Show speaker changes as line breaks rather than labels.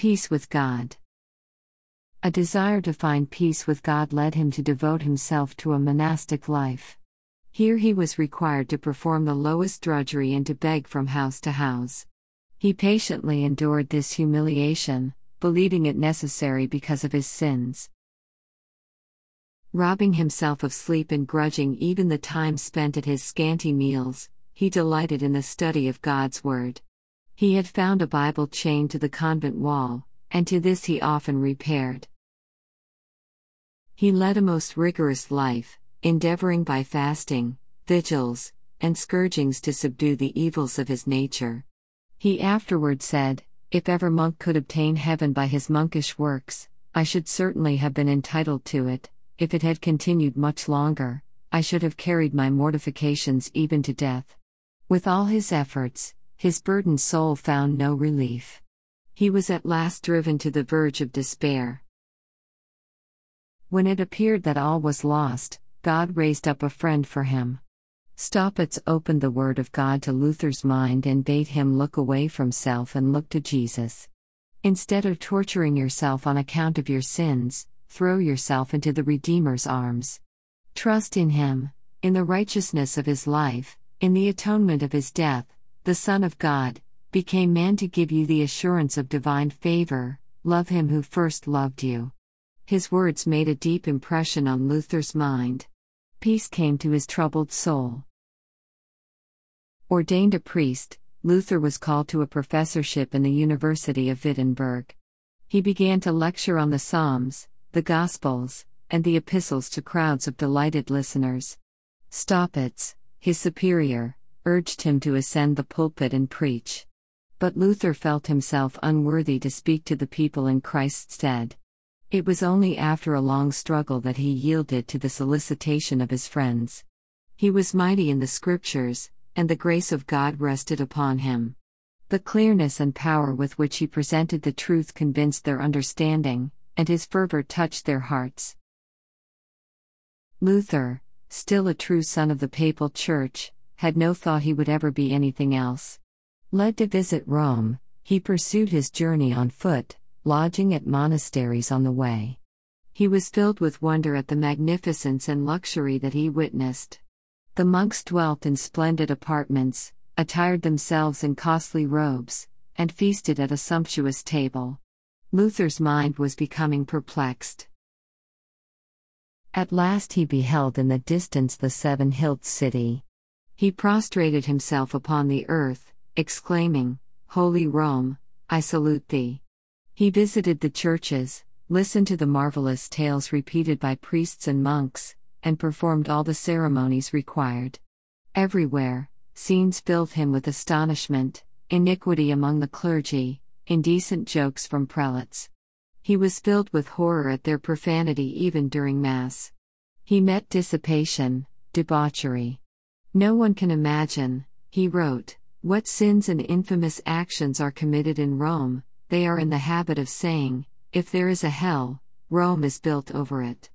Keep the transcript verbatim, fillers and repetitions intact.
Peace with God. A desire to find peace with God led him to devote himself to a monastic life. Here he was required to perform the lowest drudgery and to beg from house to house. He patiently endured this humiliation, believing it necessary because of his sins. Robbing himself of sleep and grudging even the time spent at his scanty meals, he delighted in the study of God's Word. He had found a Bible chained to the convent wall, and to this he often repaired. He led a most rigorous life, endeavoring by fasting, vigils, and scourgings to subdue the evils of his nature. He afterward said, "If ever monk could obtain heaven by his monkish works, I should certainly have been entitled to it. If it had continued much longer, I should have carried my mortifications even to death." With all his efforts, his burdened soul found no relief. He was at last driven to the verge of despair. When it appeared that all was lost, God raised up a friend for him. Staupitz opened the Word of God to Luther's mind and bade him look away from self and look to Jesus. Instead of torturing yourself on account of your sins, throw yourself into the Redeemer's arms. Trust in Him, in the righteousness of His life, in the atonement of His death. The Son of God became man to give you the assurance of divine favor. Love Him who first loved you. His words made a deep impression on Luther's mind. Peace came to his troubled soul. Ordained a priest, Luther was called to a professorship in the University of Wittenberg. He began to lecture on the Psalms, the Gospels, and the Epistles to crowds of delighted listeners. Staupitz, his superior, urged him to ascend the pulpit and preach. But Luther felt himself unworthy to speak to the people in Christ's stead. It was only after a long struggle that he yielded to the solicitation of his friends. He was mighty in the Scriptures, and the grace of God rested upon him. The clearness and power with which he presented the truth convinced their understanding, and his fervor touched their hearts. Luther, still a true son of the Papal Church, had no thought he would ever be anything else. Led to visit Rome, he pursued his journey on foot, lodging at monasteries on the way. He was filled with wonder at the magnificence and luxury that he witnessed. The monks dwelt in splendid apartments, attired themselves in costly robes, and feasted at a sumptuous table. Luther's mind was becoming perplexed. At last he beheld in the distance the seven-hilled city. He prostrated himself upon the earth, exclaiming, "Holy Rome, I salute thee." He visited the churches, listened to the marvelous tales repeated by priests and monks, and performed all the ceremonies required. Everywhere, scenes filled him with astonishment: iniquity among the clergy, indecent jokes from prelates. He was filled with horror at their profanity even during Mass. He met dissipation, debauchery. "No one can imagine," he wrote, "what sins and infamous actions are committed in Rome. They are in the habit of saying, 'If there is a hell, Rome is built over it.'"